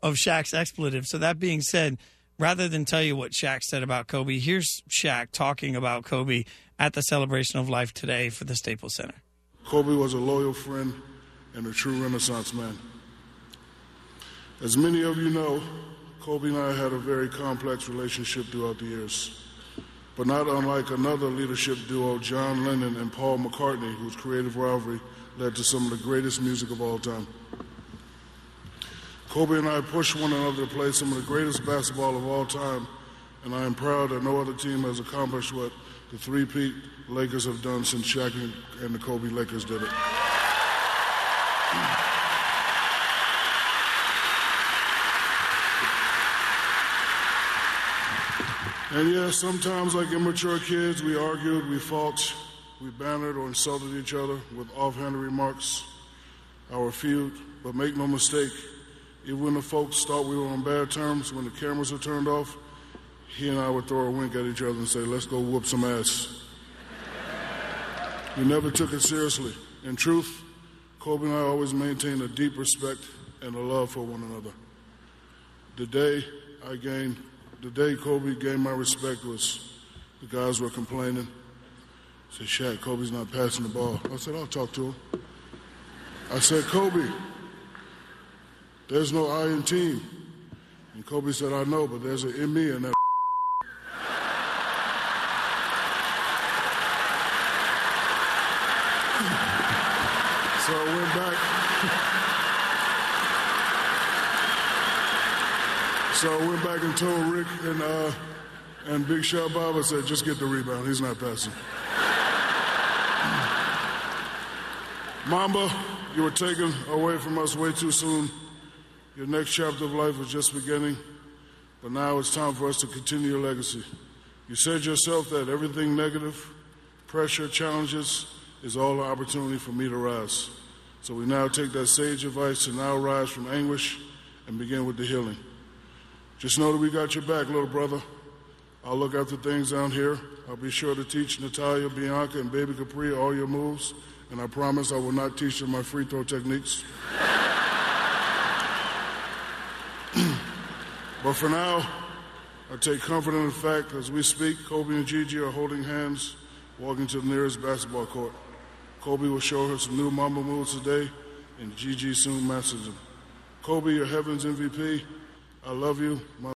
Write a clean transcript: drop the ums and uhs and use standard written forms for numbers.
of Shaq's expletive. So that being said, rather than tell you what Shaq said about Kobe, here's Shaq talking about Kobe at the Celebration of Life today for the Staples Center. Kobe was a loyal friend and a true Renaissance man. As many of you know, Kobe and I had a very complex relationship throughout the years, but not unlike another leadership duo, John Lennon and Paul McCartney, whose creative rivalry led to some of the greatest music of all time. Kobe and I pushed one another to play some of the greatest basketball of all time, and I am proud that no other team has accomplished what the three-peat Lakers have done since Shaq and the Kobe Lakers did it. And yeah, sometimes like immature kids, we argued, we fought, we bantered or insulted each other with offhanded remarks, our feud. But make no mistake, even when the folks thought we were on bad terms, when the cameras were turned off, he and I would throw a wink at each other and say, let's go whoop some ass. We never took it seriously. In truth, Kobe and I always maintained a deep respect and a love for one another. The day Kobe gained my respect was the guys were complaining. I said, Shaq, Kobe's not passing the ball. I said, I'll talk to him. I said, Kobe, there's no I in team. And Kobe said, I know, but there's an in me in that. So I went back. So I went back and told Rick and Big Shot Bob, I said, just get the rebound. He's not passing. Mamba, you were taken away from us way too soon. Your next chapter of life was just beginning, but now it's time for us to continue your legacy. You said yourself that everything negative, pressure, challenges, is all an opportunity for me to rise. So we now take that sage advice to now rise from anguish and begin with the healing. Just know that we got your back, little brother. I'll look after things down here. I'll be sure to teach Natalia, Bianca, and Baby Capri all your moves, and I promise I will not teach them my free throw techniques. But for now, I take comfort in the fact as we speak, Kobe and Gigi are holding hands, walking to the nearest basketball court. Kobe will show her some new Mamba moves today, and Gigi soon masters them. Kobe, your heavens MVP, I love you.